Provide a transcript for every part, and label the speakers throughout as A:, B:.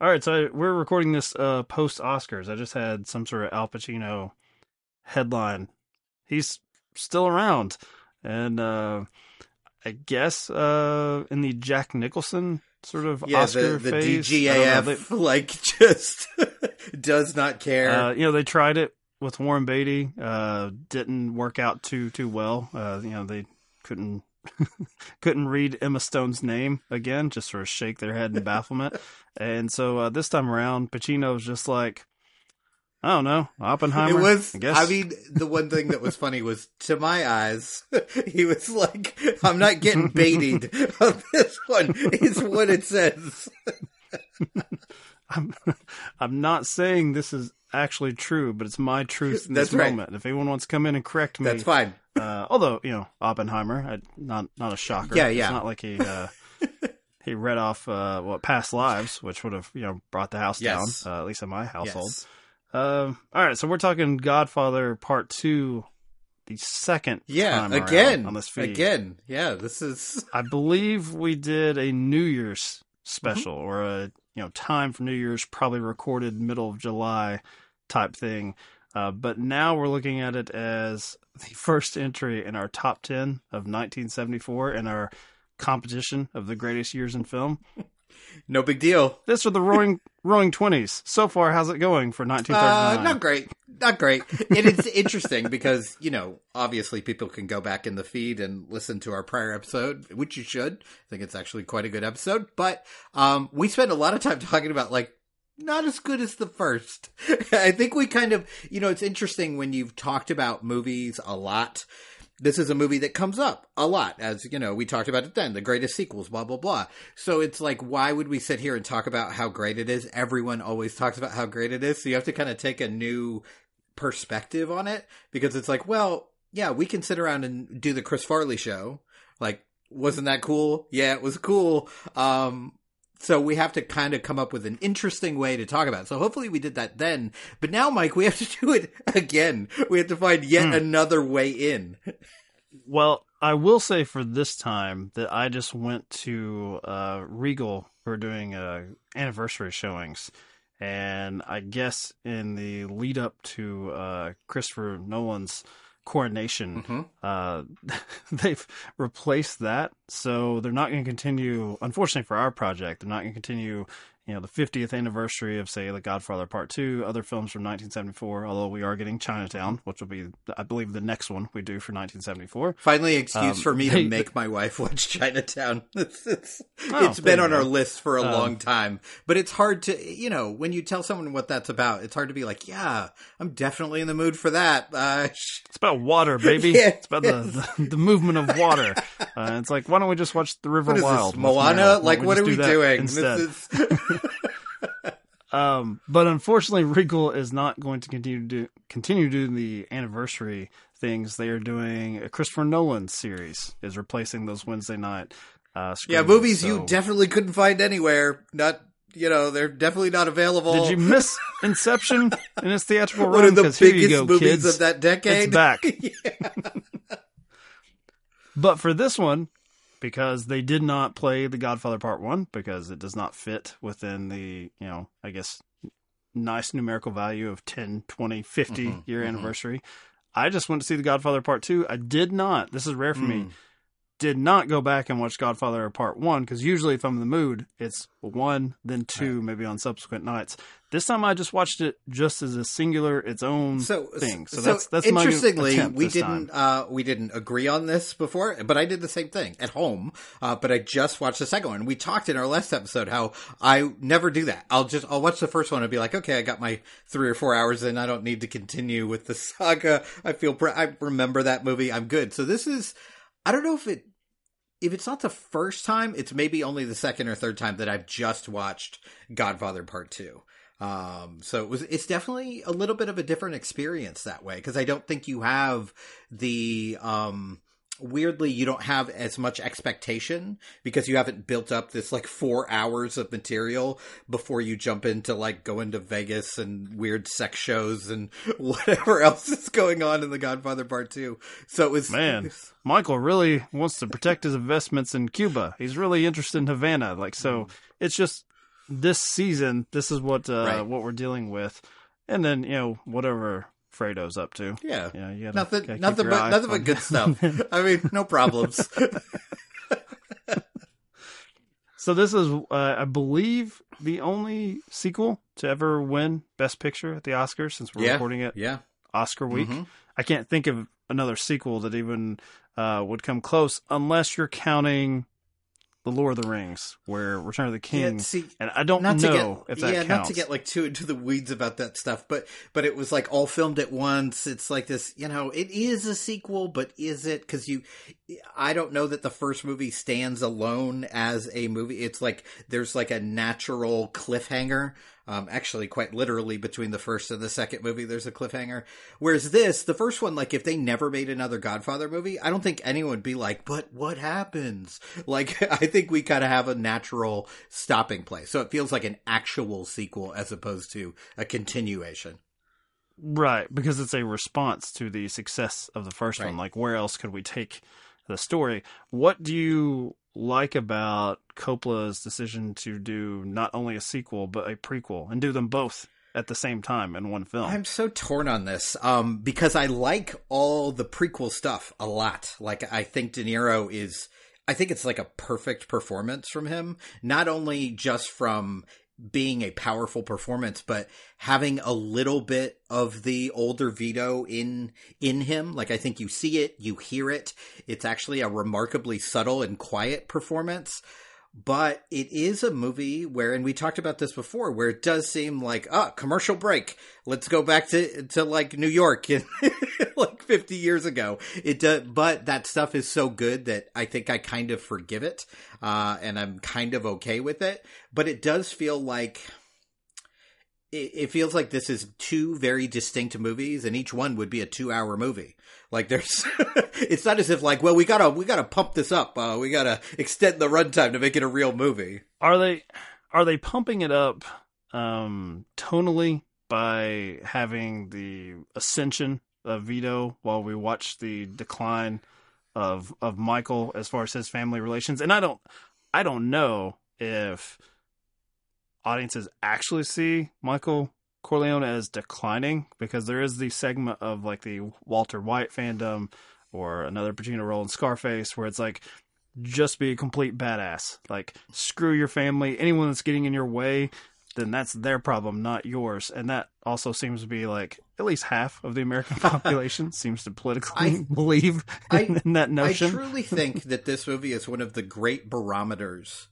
A: All right, so we're recording this post Oscars. I just had some sort of Al Pacino headline. He's still around, and I guess in the Jack Nicholson sort of Oscar
B: the
A: phase.
B: DGAF just does not care.
A: They tried it with Warren Beatty. Didn't work out too well. They couldn't read Emma Stone's name again, just sort of shake their head in bafflement. And so this time around, Pacino was just like, I don't know, Oppenheimer.
B: It was,
A: I guess.
B: I mean, the one thing that was funny was, to my eyes, he was like, I'm not getting baited on this one, is what it says.
A: I'm not saying this is actually true, but it's my truth in this moment. If anyone wants to come in and correct me,
B: that's fine.
A: Although, Oppenheimer, not a shocker.
B: Yeah.
A: It's not like he read off Past Lives, which would have brought the house down, at least in my household.
B: Yes.
A: All right, so we're talking Godfather Part 2, the second time
B: again
A: on this feed.
B: Again, yeah, this is.
A: I believe we did a New Year's special or a time for New Year's, probably recorded middle of July type thing. But now we're looking at it as the first entry in our top 10 of 1974 in our competition of the greatest years in film.
B: No big deal.
A: This are the Roaring 20s. So far, how's it going for 1939?
B: Not great. It is interesting because, obviously people can go back in the feed and listen to our prior episode, which you should. I think it's actually quite a good episode. But we spent a lot of time talking about, not as good as the first. I think we kind of, it's interesting when you've talked about movies a lot. This is a movie that comes up a lot, as, we talked about it then, the greatest sequels, blah, blah, blah. So it's like, why would we sit here and talk about how great it is? Everyone always talks about how great it is. So you have to kind of take a new perspective on it, because it's like, well, yeah, we can sit around and do the Chris Farley show. Wasn't that cool? Yeah, it was cool. So we have to kind of come up with an interesting way to talk about it. So hopefully we did that then. But now, Mike, we have to do it again. We have to find yet another way in.
A: Well, I will say for this time that I just went to Regal for doing anniversary showings. And I guess in the lead up to Christopher Nolan's coronation, they've replaced that. So they're not going to continue, unfortunately for our project, they're not going to continue, the 50th anniversary of, say, The Godfather Part 2, other films from 1974, although we are getting Chinatown, which will be, I believe, the next one we do for 1974.
B: Finally, excuse for me to make my wife watch Chinatown. It's been on our list for a long time, but it's hard to, when you tell someone what that's about, it's hard to be like, yeah, I'm definitely in the mood for that.
A: It's about water, baby. It's about the movement of water. It's like, why don't we just watch The River Wild?
B: Moana? What are we doing?
A: Instead? But unfortunately, Regal is not going to continue doing the anniversary things. They are doing a Christopher Nolan series, is replacing those Wednesday night screenings.
B: Yeah, movies you definitely couldn't find anywhere. Not, they're definitely not available.
A: Did you miss Inception in its theatrical run?
B: One of the biggest movies
A: kids.
B: of that decade.
A: It's back. But for this one, because they did not play The Godfather Part 1, because it does not fit within the, I guess, nice numerical value of 10, 20, 50 year anniversary. I just went to see The Godfather Part 2. I did not, this is rare for me, did not go back and watch Godfather Part 1, because usually if I'm in the mood, it's 1, then 2, maybe on subsequent nights. This time I just watched it just as a singular, its own thing. So that's
B: interestingly,
A: my
B: we didn't agree on this before, but I did the same thing at home. But I just watched the second one. We talked in our last episode how I never do that. I'll watch the first one and be like, okay, I got my 3 or 4 hours in. I don't need to continue with the saga. I remember that movie. I'm good. So this is, I don't know if it's not the first time, it's maybe only the second or third time that I've just watched Godfather Part 2. So it's definitely a little bit of a different experience that way, because I don't think you have the, weirdly, you don't have as much expectation because you haven't built up this 4 hours of material before you jump into going to Vegas and weird sex shows and whatever else is going on in The Godfather Part 2. So it was,
A: Michael really wants to protect his investments in Cuba. He's really interested in Havana. So it's just this season, this is what
B: Right.
A: what we're dealing with, and then whatever Fredo's up to.
B: Yeah,
A: you gotta
B: nothing
A: keep
B: but
A: your eye
B: nothing but
A: on-
B: good stuff. I mean, no problems.
A: So this is, I believe, the only sequel to ever win Best Picture at the Oscars since we're recording it
B: Yeah,
A: Oscar week.
B: Mhm.
A: I can't think of another sequel that even would come close, unless you're counting The Lord of the Rings, where Return of the King.
B: Yeah, see,
A: and I don't know if that counts.
B: not to get like too into the weeds about that stuff, but it was like all filmed at once. It's like this, it is a sequel, but is it? Because I don't know that the first movie stands alone as a movie. It's like there's like a natural cliffhanger. Actually, quite literally, between the first and the second movie, there's a cliffhanger. Whereas the first one, like, if they never made another Godfather movie, I don't think anyone would be like, but what happens? Like, I think we kind of have a natural stopping place. So it feels like an actual sequel as opposed to a continuation.
A: Right, because it's a response to the success of the first one. Like, where else could we take the story? What do you like about Coppola's decision to do not only a sequel, but a prequel, and do them both at the same time in one film?
B: I'm so torn on this, because I like all the prequel stuff a lot. Like, I think De Niro I think it's like a perfect performance from him, not only just from being a powerful performance, but having a little bit of the older Vito in him. Like, I think you see it, you hear it. It's actually a remarkably subtle and quiet performance. But it is a movie where, and we talked about this before, where it does seem like, commercial break. Let's go back to like New York in like 50 years ago. It does, but that stuff is so good that I think I kind of forgive it. And I'm kind of okay with it. But it does feel like, it feels like this is two very distinct movies, and each one would be a 2-hour movie. Like, there's, it's not as if like, well, we gotta pump this up. We gotta extend the runtime to make it a real movie.
A: Are they pumping it up tonally by having the ascension of Vito while we watch the decline of Michael as far as his family relations? And I don't know if audiences actually see Michael Corleone as declining, because there is the segment of like the Walter White fandom or another Pacino role in Scarface where it's like, just be a complete badass. Like, screw your family. Anyone that's getting in your way, then that's their problem, not yours. And that also seems to be like at least half of the American population seems to politically believe in that notion.
B: I truly think that this movie is one of the great barometers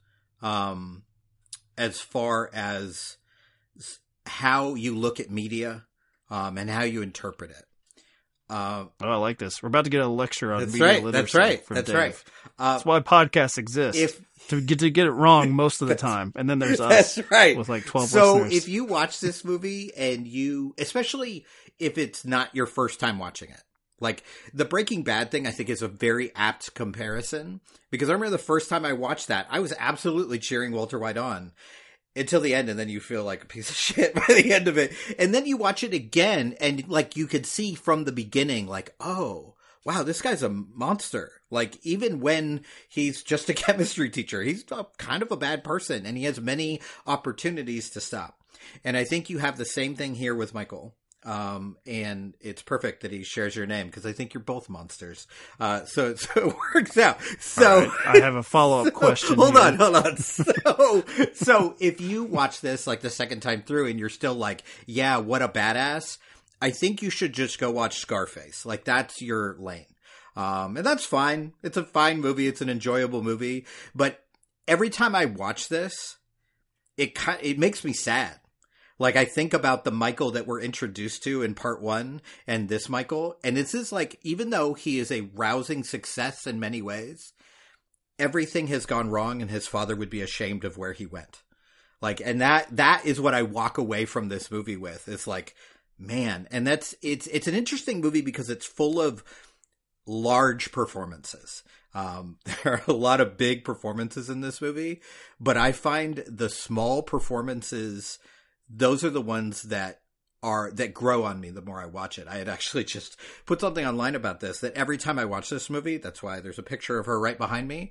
B: as far as how you look at media and how you interpret it.
A: I like this. We're about to get a lecture on media literacy.
B: That's right.
A: From
B: That's
A: Dave.
B: right.
A: That's why podcasts exist. To get it wrong most of the time, and then there's us.
B: That's right.
A: With like 12
B: so
A: listeners.
B: If you watch this movie and especially if it's not your first time watching it, like the Breaking Bad thing, I think is a very apt comparison, because I remember the first time I watched that, I was absolutely cheering Walter White on until the end, and then you feel like a piece of shit by the end of it. And then you watch it again, and like you could see from the beginning, like, oh, wow, this guy's a monster. Like, even when he's just a chemistry teacher, he's kind of a bad person, and he has many opportunities to stop. And I think you have the same thing here with Michael. And it's perfect that he shares your name, because I think you're both monsters. So it works out. So
A: right, I have a follow-up question.
B: Hold on. So if you watch this like the second time through and you're still like, yeah, what a badass, I think you should just go watch Scarface. Like, that's your lane. And that's fine. It's a fine movie. It's an enjoyable movie. But every time I watch this, it makes me sad. Like, I think about the Michael that we're introduced to in part one and this Michael. And this is like, even though he is a rousing success in many ways, everything has gone wrong and his father would be ashamed of where he went. Like, and that is what I walk away from this movie with. It's like, man, and it's an interesting movie because it's full of large performances. There are a lot of big performances in this movie, but I find the small performances, those are the ones that grow on me the more I watch it. I had actually just put something online about this, that every time I watch this movie, that's why there's a picture of her right behind me,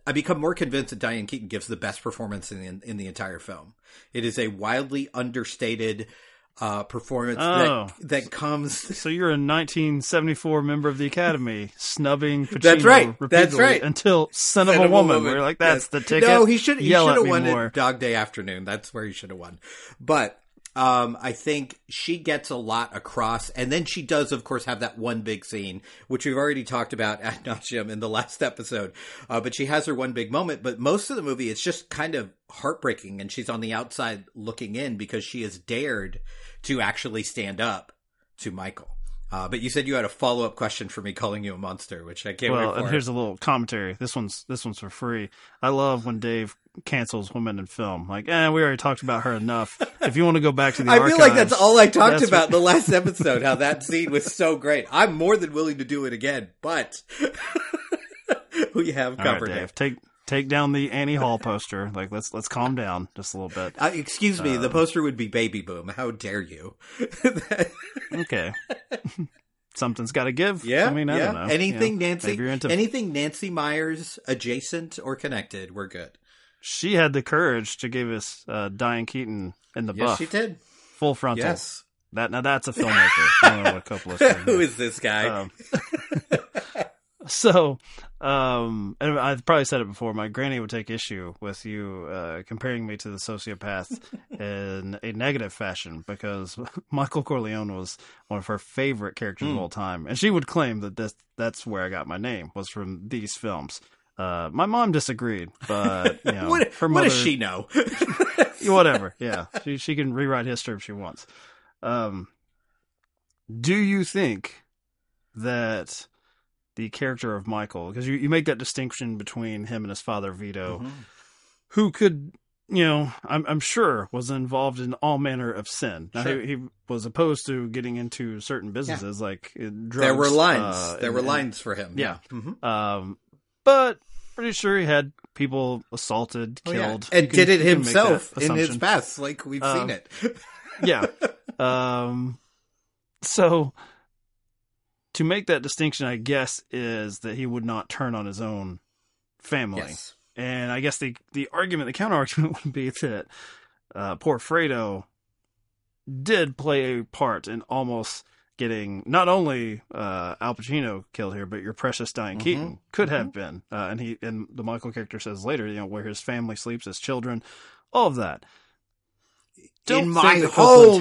B: I become more convinced that Diane Keaton gives the best performance in the entire film. It is a wildly understated performance that comes.
A: So you're a 1974 member of the Academy snubbing Pacino
B: That's right.
A: repeatedly
B: That's right.
A: until Son of a Woman. We're like, that's the ticket.
B: No, he should have won
A: more.
B: it Dog Day Afternoon. That's where he should have won. But I think she gets a lot across, and then she does, of course, have that one big scene, which we've already talked about ad nauseum in the last episode. But she has her one big moment. But most of the movie, it's just kind of heartbreaking, and she's on the outside looking in because she has dared to actually stand up to Michael. But you said you had a follow-up question for me calling you a monster, which I can't wait for.
A: And here's a little commentary. This one's for free. I love when Dave cancels women in film. Like, we already talked about her enough. If you want to go back to the archives,
B: feel like that's all I talked about in the last episode, how that scene was so great. I'm more than willing to do it again, but we have covered
A: it. Take down the Annie Hall poster. Like, let's calm down just a little bit.
B: Excuse me, the poster would be Baby Boom. How dare you?
A: Okay. Something's got to give.
B: Yeah,
A: I mean, I don't know.
B: Anything anything Nancy Myers adjacent or connected, we're good.
A: She had the courage to give us Diane Keaton in the buff.
B: Yes, she did.
A: Full frontal.
B: Yes.
A: That's a filmmaker. I don't know what Coppola's doing.
B: Who is this guy?
A: And I've probably said it before, my granny would take issue with you comparing me to the sociopath in a negative fashion, because Michael Corleone was one of her favorite characters of all time. And she would claim that that's where I got my name, was from these films. My mom disagreed, but her mother,
B: what does she know?
A: Whatever. Yeah. She can rewrite history if she wants. Do you think that the character of Michael, because you make that distinction between him and his father Vito, who could, I'm sure was involved in all manner of sin. Now,
B: sure.
A: he was opposed to getting into certain businesses like drugs.
B: There were lines. There were lines for him.
A: Yeah.
B: Mm-hmm.
A: But pretty sure he had people assaulted, killed.
B: And did it himself in his past, like we've seen it.
A: Yeah. So to make that distinction, I guess, is that he would not turn on his own family. Yes. And I guess the counter argument would be that poor Fredo did play a part in almost getting not only Al Pacino killed here, but your precious Diane Keaton could have been. And the Michael character says later, where his family sleeps, his children, all of that.
B: In my home.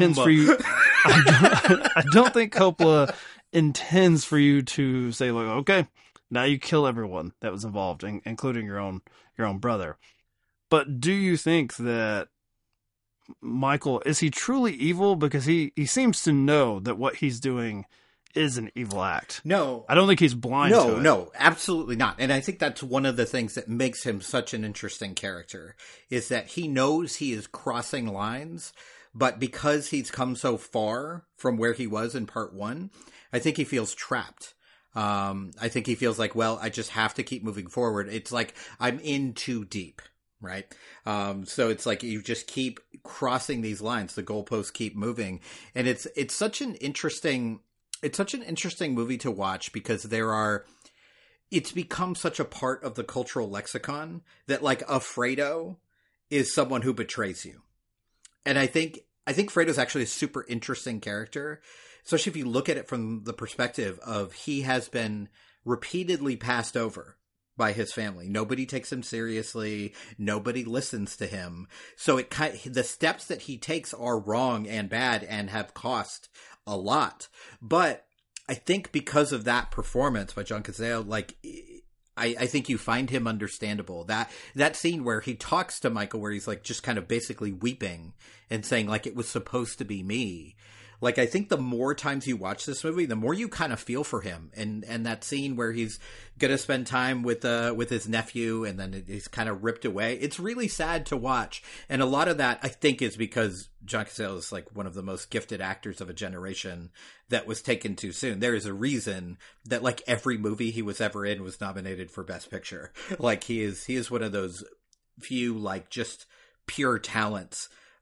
A: I don't think Coppola intends for you to say, like, okay, now you kill everyone that was involved, including your own brother. But do you think that Michael, is he truly evil? Because he seems to know that what he's doing is an evil act.
B: No.
A: I don't think he's blind to it.
B: No, absolutely not. And I think that's one of the things that makes him such an interesting character, is that he knows he is crossing lines, but because he's come so far from where he was in part one, I think he feels trapped. I think he feels like, well, I just have to keep moving forward. It's like I'm in too deep, right? So it's like you just keep crossing these lines. The goalposts keep moving. And it's such an interesting movie to watch, because it's become such a part of the cultural lexicon that, like, a Fredo is someone who betrays you. And I think Fredo's actually a super interesting character, especially if you look at it from the perspective of he has been repeatedly passed over by his family. Nobody takes him seriously. Nobody listens to him. So the steps that he takes are wrong and bad and have cost a lot. But I think because of that performance by John Cazale, like, I think you find him understandable. That scene where he talks to Michael, where he's like just kind of basically weeping and saying, like, it was supposed to be me. Like, I think the more times you watch this movie, the more you kind of feel for him. And that scene where he's going to spend time with his nephew, and then he's kind of ripped away. It's really sad to watch. And a lot of that, I think, is because John Cazale is like one of the most gifted actors of a generation that was taken too soon. There is a reason that, like, every movie he was ever in was nominated for Best Picture. Like, he is one of those few, like, just pure talents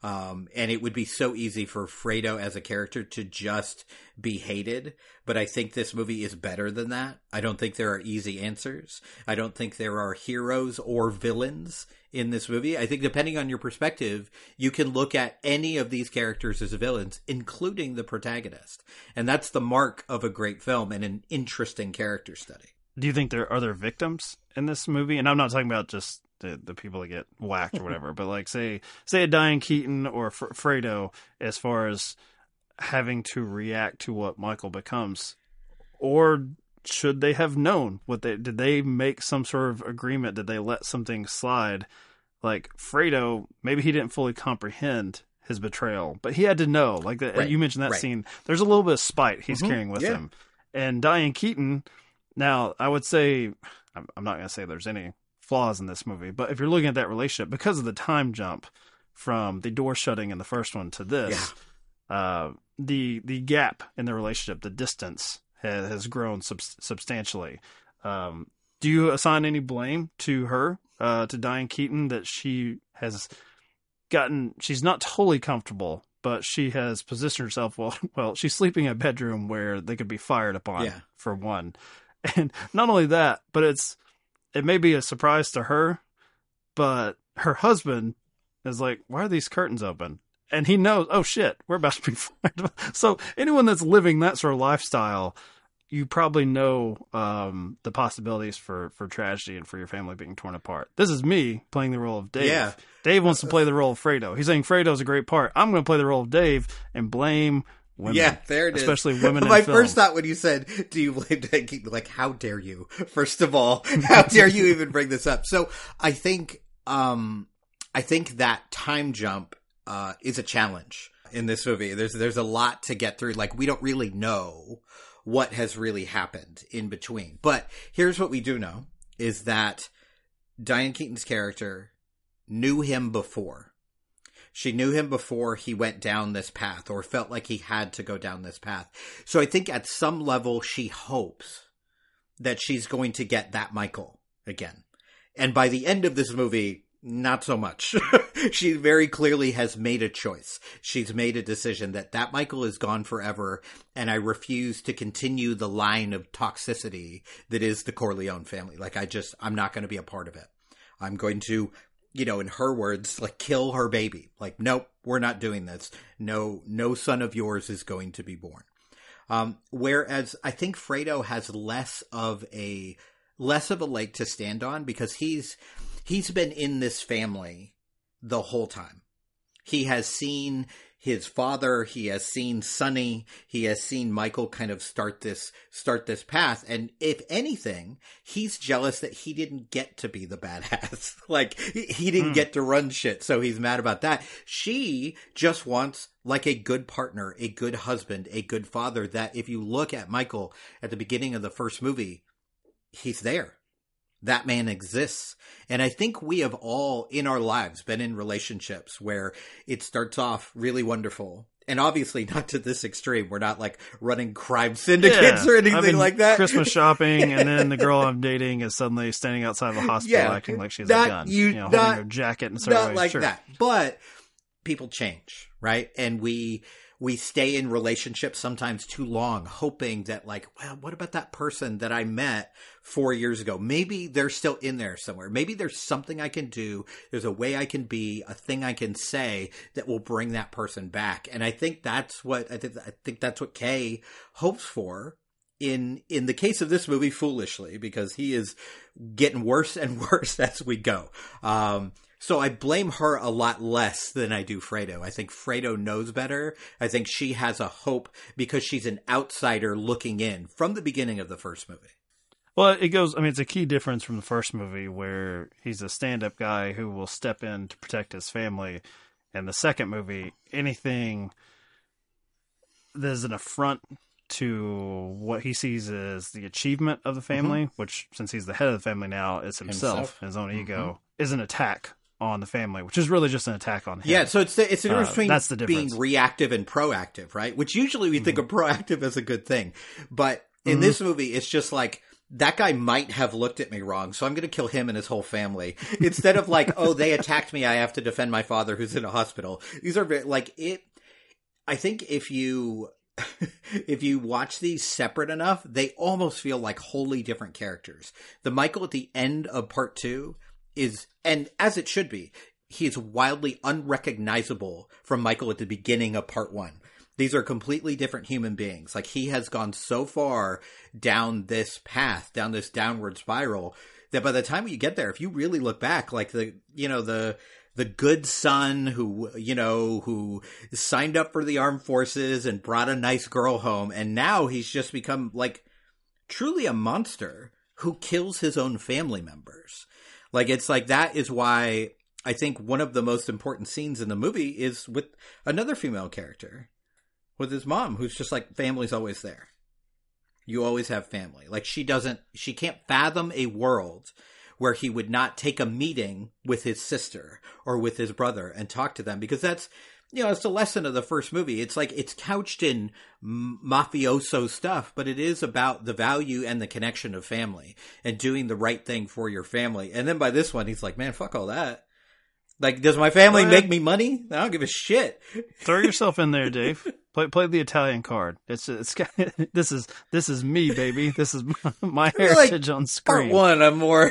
B: And it would be so easy for Fredo as a character to just be hated. But I think this movie is better than that. I don't think there are easy answers. I don't think there are heroes or villains in this movie. I think depending on your perspective, you can look at any of these characters as villains, including the protagonist. And that's the mark of a great film and an interesting character study.
A: Do you think there are other victims in this movie? And I'm not talking about just the people that get whacked or whatever, but like say a Diane Keaton or Fredo, as far as having to react to what Michael becomes, or should they have known did they make some sort of agreement? Did they let something slide? Like Fredo, maybe he didn't fully comprehend his betrayal, but he had to know. Like
B: Right.
A: You mentioned that
B: Right.
A: scene. There's a little bit of spite he's carrying with him. And Diane Keaton, now I would say, I'm not going to say there's any flaws in this movie, but if you're looking at that relationship, because of the time jump from the door shutting in the first one to this, the gap in the relationship, the distance has grown substantially. Do you assign any blame to her, to Diane Keaton, that she has she's not totally comfortable, but she has positioned herself well, she's sleeping in a bedroom where they could be fired upon, for one. And not only that, but it may be a surprise to her, but her husband is like, why are these curtains open? And he knows, oh shit, we're about to be fired. So anyone that's living that sort of lifestyle, you probably know the possibilities for tragedy and for your family being torn apart. This is me playing the role of Dave.
B: Yeah.
A: Dave wants to play the role of Fredo. He's saying Fredo's a great part. I'm going to play the role of Dave and blame women.
B: Yeah, there it
A: especially
B: is.
A: Women
B: My
A: in film.
B: first thought when you said, do you blame Diane Keaton? Like, how dare you? First of all, how dare you even bring this up? So I think that time jump is a challenge in this movie. There's a lot to get through. Like, we don't really know what has really happened in between. But here's what we do know, is that Diane Keaton's character knew him before. She knew him before he went down this path, or felt like he had to go down this path. So I think at some level she hopes that she's going to get that Michael again. And by the end of this movie, not so much. She very clearly has made a choice. She's made a decision that Michael is gone forever, and I refuse to continue the line of toxicity that is the Corleone family. Like, I'm not going to be a part of it. I'm going to, in her words, like, kill her baby. Like, nope, we're not doing this. No son of yours is going to be born. Whereas I think Fredo has less of a leg to stand on, because he's been in this family the whole time. He has seen his father, he has seen Sonny, he has seen Michael kind of start this path. And if anything, he's jealous that he didn't get to be the badass. Like, he didn't get to run shit. So he's mad about that. She just wants like a good partner, a good husband, a good father, that if you look at Michael at the beginning of the first movie, he's there. That man exists. And I think we have all in our lives been in relationships where it starts off really wonderful. And obviously not to this extreme. We're not like running crime syndicates or anything like that.
A: Christmas shopping, and then the girl I'm dating is suddenly standing outside of a hospital acting like she has a gun. Holding her jacket in certain ways.
B: Not like that. But people change, right? And we stay in relationships sometimes too long, hoping that, like, well, what about that person that I met 4 years ago?Maybe they're still in there somewhere. Maybe there's something I can do. There's a way I can be, a thing I can say that will bring that person back. And I think that's what Kay hopes for in the case of this movie, foolishly, because he is getting worse and worse as we go. So I blame her a lot less than I do Fredo. I think Fredo knows better. I think she has a hope because she's an outsider looking in from the beginning of the first movie.
A: Well, it's a key difference from the first movie, where he's a stand-up guy who will step in to protect his family. In the second movie, anything there's an affront to what he sees as the achievement of the family, which, since he's the head of the family now, is himself. His own ego, is an attack on the family, which is really just an attack on him.
B: Yeah, so it's the difference between
A: that's the difference.
B: Being reactive and proactive, right? Which usually we think of proactive as a good thing. But in this movie, it's just like, that guy might have looked at me wrong, so I'm going to kill him and his whole family. Instead of like, oh, they attacked me, I have to defend my father who's in a hospital. These are very, like, I think if you watch these separate enough, they almost feel like wholly different characters. The Michael at the end of part 2 is, and as it should be, he is wildly unrecognizable from Michael at the beginning of part 1. These are completely different human beings. Like, he has gone so far down this path, down this downward spiral, that by the time you get there, if you really look back, like the good son who signed up for the armed forces and brought a nice girl home, and now he's just become like truly a monster who kills his own family members. Like, it's like, that is why I think one of the most important scenes in the movie is with another female character, with his mom, who's just like, family's always there. You always have family. Like, she can't fathom a world where he would not take a meeting with his sister or with his brother and talk to them, because that's, it's the lesson of the first movie. It's like, it's couched in mafioso stuff, but it is about the value and the connection of family and doing the right thing for your family. And then by this one, he's like, man, fuck all that. Like, does my family make me money? I don't give a shit.
A: Throw yourself in there, Dave. Play the Italian card. This is me, baby. This is my heritage on screen.
B: Part 1, I'm more,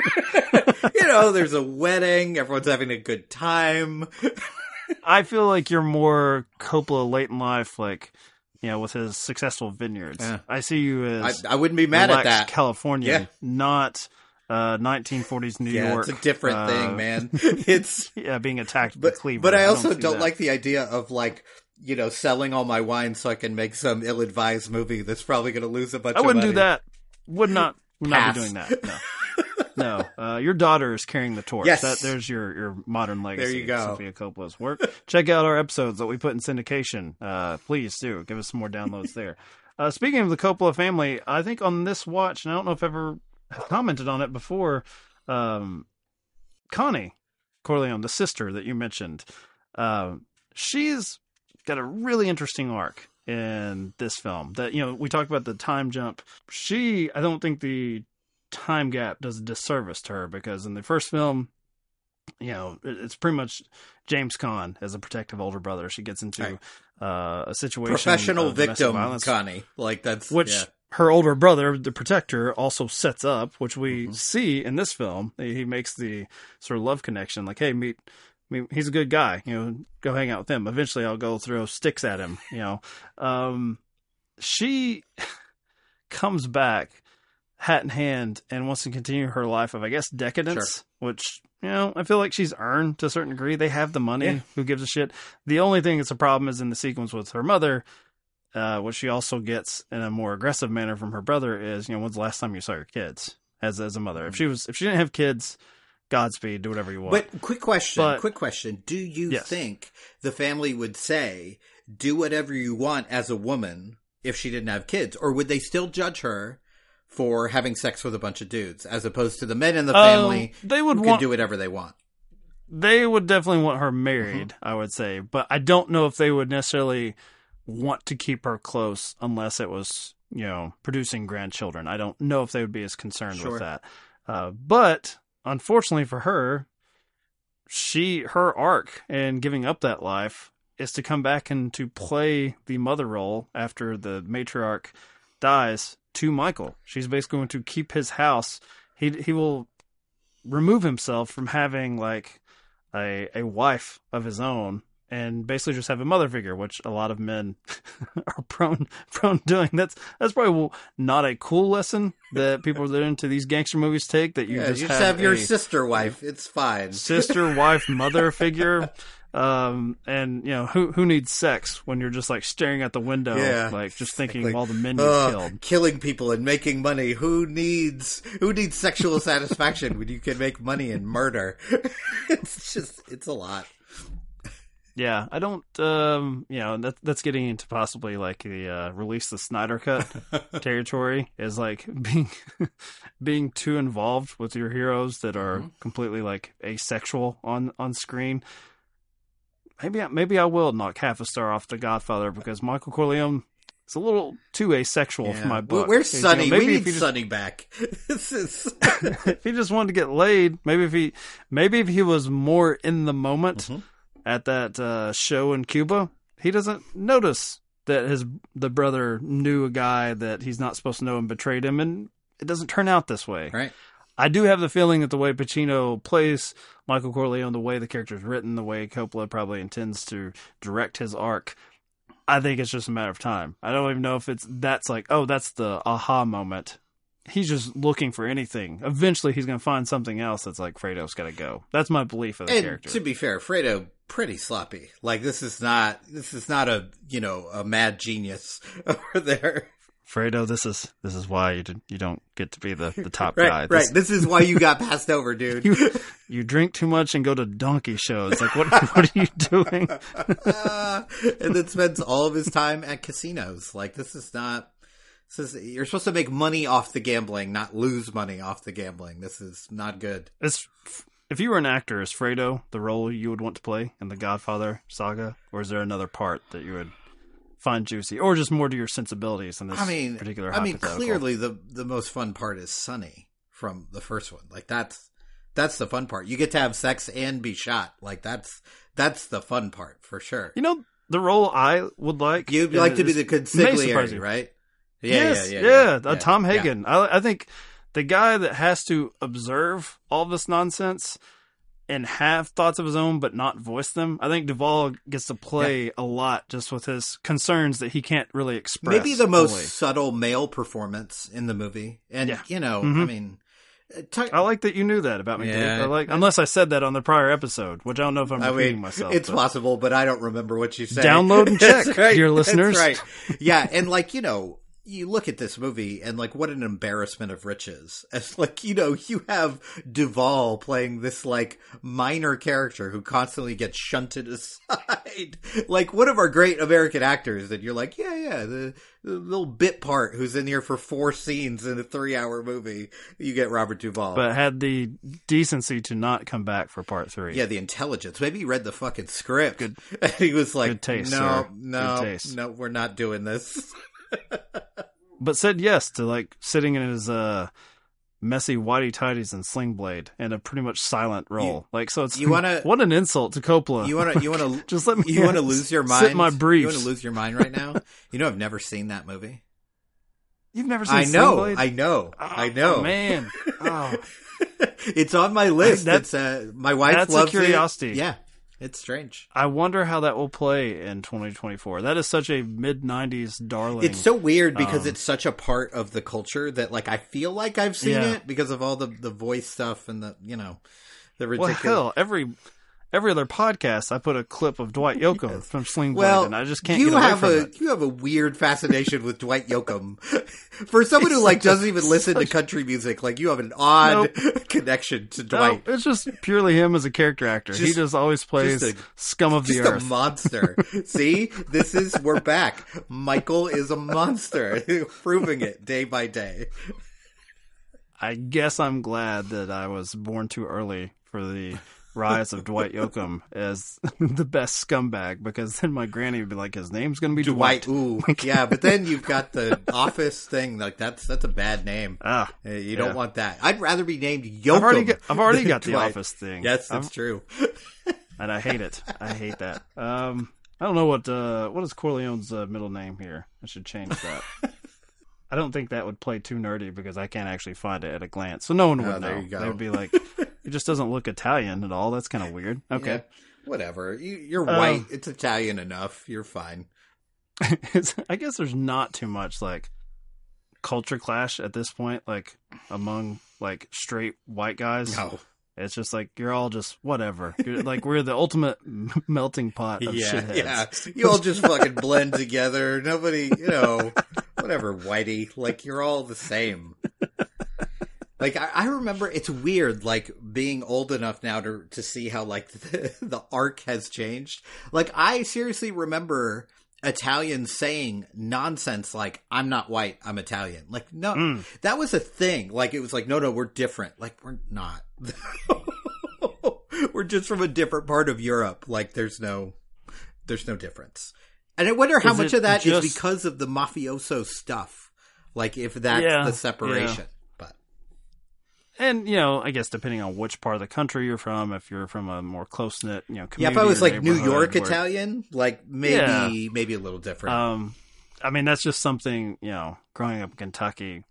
B: there's a wedding. Everyone's having a good time.
A: I feel like you're more Coppola late in life, like, with his successful vineyards. Yeah. I see you as
B: I wouldn't be mad at that.
A: Californian, not 1940s New York.
B: It's a different thing, man. It's
A: being attacked by Cleveland.
B: But I also don't like the idea of like, selling all my wine so I can make some ill-advised movie that's probably going to lose a bunch of money.
A: I wouldn't do that. Would not be doing that. No. No. Your daughter is carrying the torch.
B: Yes.
A: There's your modern legacy.
B: There you go.
A: Sofia Coppola's work. Check out our episodes that we put in syndication. Please do. Give us some more downloads there. Speaking of the Coppola family, I think on this watch, and I don't know if I've ever commented on it before, Connie Corleone, the sister that you mentioned, she's got a really interesting arc in this film. That, we talked about the time jump. I don't think the time gap does a disservice to her, because in the first film, it's pretty much James Caan as a protective older brother. She gets into a situation,
B: professional victim Connie, like that's
A: which her older brother, the protector, also sets up, which we see in this film. He makes the sort of love connection, like, hey, he's a good guy, go hang out with him. Eventually I'll go throw sticks at him, She comes back hat in hand and wants to continue her life of, I guess, decadence, which, I feel like she's earned to a certain degree. They have the money. Yeah. Who gives a shit? The only thing that's a problem is in the sequence with her mother, what she also gets in a more aggressive manner from her brother is, when's the last time you saw your kids as a mother? If she didn't have kids, Godspeed, do whatever you want.
B: But quick question. Do you think the family would say, do whatever you want as a woman if she didn't have kids? Or would they still judge her for having sex with a bunch of dudes, as opposed to the men in the family who can do whatever they want?
A: They would definitely want her married, I would say. But I don't know if they would necessarily want to keep her close unless it was, producing grandchildren. I don't know if they would be as concerned with that. But unfortunately for her, her arc in giving up that life is to come back and to play the mother role after the matriarch dies to Michael. She's basically going to keep his house. He will remove himself from having like a wife of his own and basically just have a mother figure, which a lot of men are prone doing. That's probably not a cool lesson that people that are into these gangster movies take, that you just
B: have your sister wife. It's fine.
A: Sister wife mother figure. And who needs sex when you're just like staring at the window, like just thinking while the men get killed,
B: killing people and making money. Who needs sexual satisfaction when you can make money and murder? It's a lot.
A: Yeah, I don't. That's getting into possibly like the release the Snyder Cut territory, is like being too involved with your heroes that are completely like asexual on screen. Maybe I will knock half a star off The Godfather, because Michael Corleone, it's a little too asexual for my book.
B: Where's Sonny?
A: Maybe
B: we
A: if
B: need
A: he
B: Sonny back. This is
A: if he just wanted to get laid, maybe if he was more in the moment at that show in Cuba, he doesn't notice that the brother knew a guy that he's not supposed to know and betrayed him, and it doesn't turn out this way.
B: right.
A: I do have the feeling that the way Pacino plays Michael Corleone, the way the character is written, the way Coppola probably intends to direct his arc, I think it's just a matter of time. I don't even know if that's like, oh, that's the aha moment. He's just looking for anything. Eventually, he's going to find something else that's like, Fredo's got to go. That's my belief of the character.
B: To be fair, Fredo pretty sloppy. Like this is not a a mad genius over there.
A: Fredo, this is why you don't get to be the top
B: right,
A: guy.
B: Right. This is why you got passed over, dude.
A: You drink too much and go to donkey shows. Like, what are you doing?
B: And then spends all of his time at casinos. Like, you're supposed to make money off the gambling, not lose money off the gambling. This is not good.
A: If you were an actor, is Fredo the role you would want to play in the Godfather saga? Or is there another part that you would find juicy, or just more to your sensibilities in this particular hypothetical?
B: Clearly the most fun part is Sonny from the first one. Like that's the fun part. You get to have sex and be shot. Like that's the fun part for sure.
A: The role I would like.
B: You'd like to be the consigliere, right? Yeah.
A: Tom Hagen. Yeah. I think the guy that has to observe all this nonsense and have thoughts of his own but not voice them. I think Duvall gets to play a lot just with his concerns that he can't really express.
B: Maybe the most subtle male performance in the movie. And, I mean...
A: I like that you knew that about me, Dave. Unless I said that on the prior episode, which I don't know if I'm repeating myself.
B: It's possible, but I don't remember what you said.
A: Download and check,
B: right,
A: dear listeners.
B: That's right. Yeah, and you look at this movie and what an embarrassment of riches. As you have Duvall playing this minor character who constantly gets shunted aside. One of our great American actors that you're the little bit part who's in here for 4 scenes in a 3-hour movie. You get Robert Duvall.
A: But had the decency to not come back for part 3.
B: Yeah, the intelligence. Maybe he read the fucking script.
A: Good.
B: And he was like,
A: good taste,
B: no,
A: sir.
B: no,
A: good taste.
B: No, we're not doing this.
A: But said yes to sitting in his messy whitey tighties and sling blade in a pretty much silent role. What an insult to Coppola.
B: You want to
A: just let me.
B: You want to lose your mind.
A: Sit in my briefs.
B: You want to lose your mind right now. I've never seen that movie.
A: You've never seen Sling Blade?
B: I know.
A: Oh, man. Oh.
B: It's on my list. My wife loves it.
A: That's a curiosity.
B: Yeah. It's strange.
A: I wonder how that will play in 2024. That is such a mid-90s darling.
B: It's so weird because it's such a part of the culture that I feel like I've seen it because of all the voice stuff and the ridiculous.
A: Well, hell, every other podcast I put a clip of Dwight Yoakam from Sling Blade, and I just can't get away from it.
B: You have a weird fascination with Dwight Yoakam. For someone who doesn't even listen to country music, you have an odd connection to Dwight.
A: No, it's just purely him as a character actor. He just always plays scum of the earth.
B: Just a monster. See? We're back. Michael is a monster. Proving it day by day.
A: I guess I'm glad that I was born too early for the rise of Dwight Yoakam as the best scumbag, because then my granny would be like, his name's going to be Dwight.
B: Ooh, yeah, but then you've got the Office thing. That's a bad name. You don't want that. I'd rather be named Yoakam.
A: I've already got the Office thing.
B: Yes, that's true.
A: And I hate it. I hate that. I don't know what is Corleone's middle name here. I should change that. I don't think that would play too nerdy because I can't actually find it at a glance. So no one would know.
B: There you go.
A: They would be like, it just doesn't look Italian at all. That's kind of weird. Okay.
B: Yeah, whatever. You're white. It's Italian enough. You're fine.
A: I guess there's not too much culture clash at this point, among straight white guys.
B: No.
A: It's just you're all just whatever. You're, we're the ultimate melting pot of shitheads. Yeah,
B: you all just fucking blend together. Nobody, whatever, whitey. You're all the same. I remember it's weird, being old enough now to see how the arc has changed. I seriously remember Italians saying nonsense I'm not white, I'm Italian. No, that was a thing. It was no, we're different. We're not. We're just from a different part of Europe. There's no difference. And I wonder how
A: Is
B: much
A: it
B: of that is
A: just-
B: because of the mafioso stuff. Like, if that's
A: Yeah,
B: the separation. But
A: And, I guess depending on which part of the country you're from, if you're from a more close-knit, community.
B: yeah, if I was
A: or
B: like New York
A: neighborhood where-
B: Italian, like maybe a little different.
A: I mean, that's just something, growing up in Kentucky.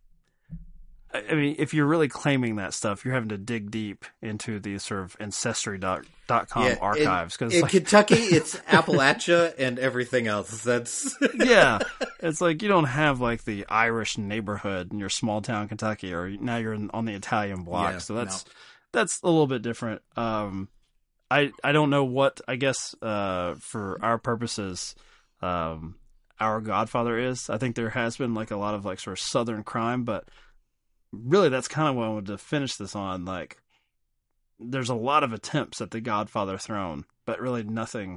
A: I mean, if you're really claiming that stuff, you're having to dig deep into these sort of ancestry.com archives.
B: In Kentucky, it's Appalachia and everything else. That's
A: yeah, it's like you don't have like the Irish neighborhood in your small town Kentucky, or now you're on the Italian block.
B: Yeah,
A: So that's a little bit different. I don't know what, I guess, for our purposes, our Godfather is. I think there has been like a lot of like sort of Southern crime, but really that's kind of what I wanted to finish this on. Like, there's a lot of attempts at the Godfather throne, but really nothing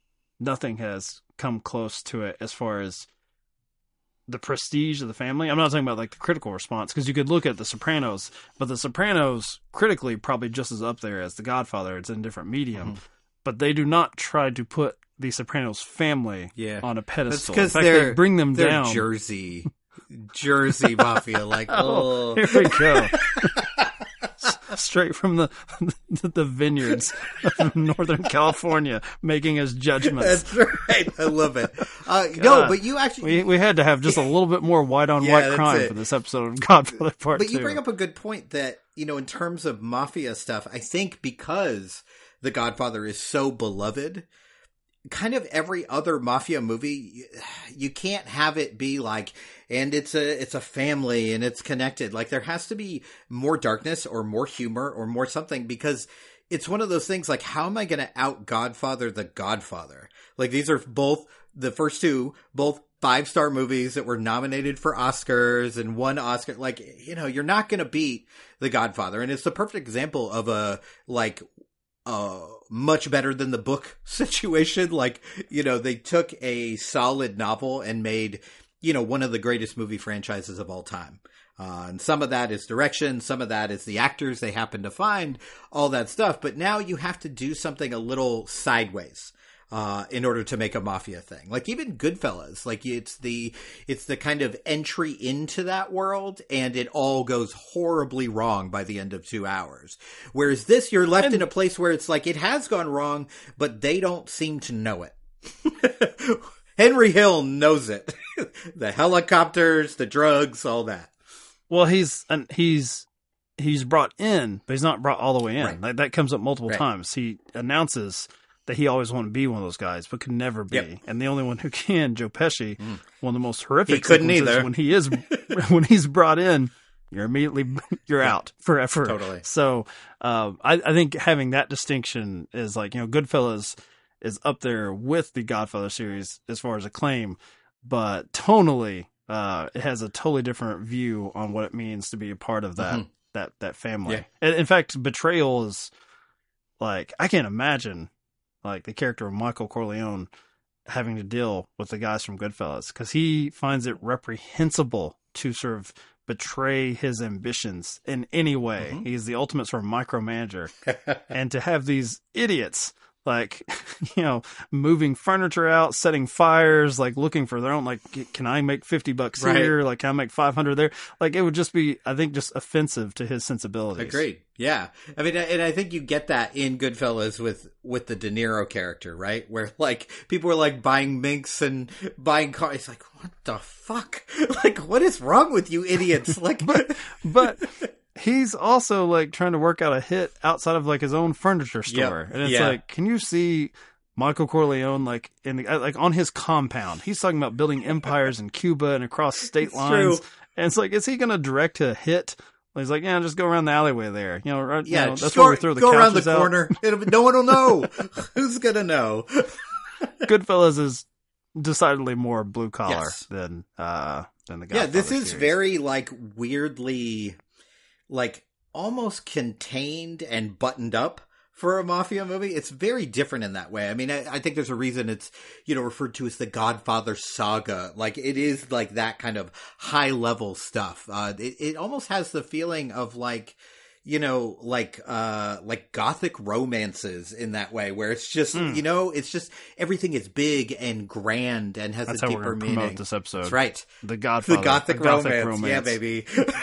A: has come close to it as far as the prestige of the family. I'm not talking about like the critical response, because you could look at The Sopranos, but The Sopranos critically probably just as up there as The Godfather. It's in a different medium, but they do not try to put the Sopranos family on a pedestal.
B: That's because
A: they bring them
B: they're
A: down.
B: Jersey mafia. Like, oh.
A: Here we go. Straight from the vineyards of Northern California, making his judgments.
B: That's right. I love it. No, but you actually...
A: We had to have just a little bit more white-on-white crime for this episode of Godfather Part 2.
B: But you bring up a good point that, in terms of mafia stuff, I think because The Godfather is so beloved, kind of every other mafia movie, you can't have it be like, and it's a family and it's connected. Like, there has to be more darkness or more humor or more something, because it's one of those things like, how am I going to out Godfather the Godfather? Like, these are both, the first two, both 5-star movies that were nominated for Oscars and won Oscar. Like, you're not going to beat The Godfather. And it's the perfect example of a, like, much better than the book situation. Like, they took a solid novel and made, one of the greatest movie franchises of all time. And some of that is direction. Some of that is the actors they happen to find, all that stuff. But now you have to do something a little sideways, in order to make a mafia thing. Like, even Goodfellas, like, it's the kind of entry into that world, and it all goes horribly wrong by the end of 2 hours. Whereas this, you're left in a place where it's like, it has gone wrong, but they don't seem to know it. Henry Hill knows it. The helicopters, the drugs, all that.
A: Well, he's brought in, but he's not brought all the way in.
B: Right.
A: Like, that comes up multiple times. He announces that he always wanted to be one of those guys, but could never be.
B: Yep.
A: And the only one who can, Joe Pesci, one of the most horrific
B: He couldn't
A: sequences
B: either.
A: when he's brought in, you're out forever.
B: Totally.
A: So I think having that distinction is like, Goodfellas is up there with the Godfather series as far as acclaim, but tonally, it has a totally different view on what it means to be a part of that that family.
B: Yeah.
A: And in fact, betrayal is like, I can't imagine like the character of Michael Corleone having to deal with the guys from Goodfellas, because he finds it reprehensible to sort of betray his ambitions in any way. He's the ultimate sort of micromanager. And to have these idiots like, moving furniture out, setting fires, like looking for their own, like, can I make $50 here? Like, can I make 500 there? Like, it would just be, I think, just offensive to his sensibilities.
B: Agreed. Yeah. I mean, and I think you get that in Goodfellas with the De Niro character, right? Where, like, people are, like, buying minks and buying cars. It's like, what the fuck? Like, what is wrong with you idiots? Like,
A: but he's also like trying to work out a hit outside of like his own furniture store.
B: Yep.
A: And it's like, can you see Michael Corleone like like on his compound? He's talking about building empires in Cuba and across state lines.
B: True.
A: And it's like, is he going to direct a hit? He's like, yeah, just go around the alleyway there.
B: just
A: that's where we throw the
B: go around
A: couches
B: the
A: out.
B: corner. No one will know. Who's gonna know?
A: Goodfellas is decidedly more blue collar
B: Yes.
A: than the Godfather
B: Yeah, this is
A: series.
B: very, like, weirdly, like, almost contained and buttoned up for a mafia movie. It's very different in that way. I mean, I think there's a reason it's, referred to as the Godfather saga. Like, it is like that kind of high level stuff. It almost has the feeling of like, like gothic romances in that way, where it's just, it's just everything is big and grand and has
A: That's
B: a
A: how
B: deeper
A: we're gonna
B: meaning.
A: promote this episode.
B: That's right.
A: The Godfather.
B: The gothic romance. Yeah, baby.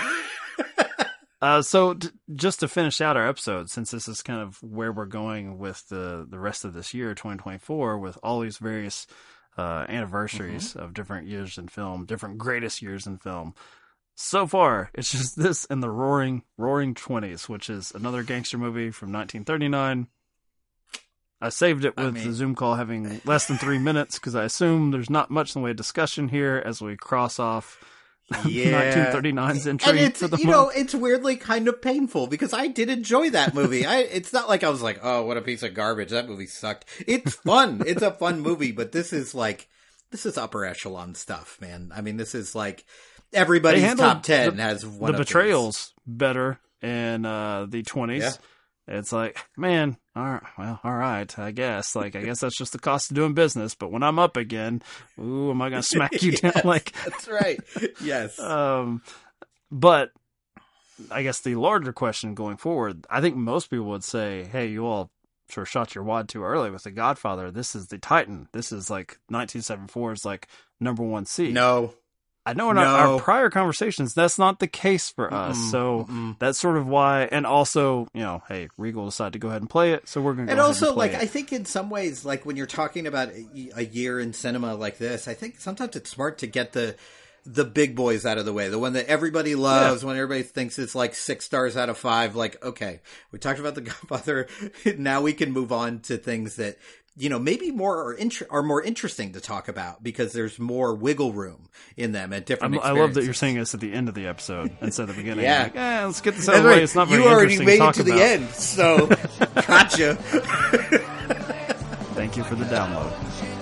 A: So just to finish out our episode, since this is kind of where we're going with the rest of this year, 2024, with all these various anniversaries of different years in film, different greatest years in film. So far, it's just this and the Roaring 20s, which is another gangster movie from 1939. I saved it with the Zoom call having less than 3 minutes because I assume there's not much in the way of discussion here as we cross off 1939's entry.
B: And it's,
A: for the month.
B: it's weirdly kind of painful because I did enjoy that movie. It's not like I was like, oh, what a piece of garbage. That movie sucked. It's fun. It's a fun movie, but this is upper echelon stuff, man. I mean, this is like everybody's top 10 has one of
A: the betrayals better in the 20s. Yeah. It's like, man, all right, I guess. I guess that's just the cost of doing business. But when I'm up again, ooh, am I going to smack you down?
B: That's right. Yes.
A: But I guess the larger question going forward, I think most people would say, hey, you all sort of shot your wad too early with The Godfather. This is the Titan. This is 1974's number one seed.
B: No.
A: I know in our prior conversations, that's not the case for us. So that's sort of why. And also, hey, Regal decided to go ahead and play it. So we're going to go ahead and play it.
B: I think in some ways, when you're talking about a year in cinema like this, I think sometimes it's smart to get the big boys out of the way. The one that everybody loves, when everybody thinks it's 6 stars out of 5. Okay, we talked about The Godfather. Now we can move on to things that, maybe are more interesting to talk about because there's more wiggle room in them at different experiences.
A: I love that you're saying this at the end of the episode instead of the beginning. Yeah. Let's get this out of the way. It's not very interesting to talk about.
B: You already made it to the end, so gotcha.
A: Thank you for the download.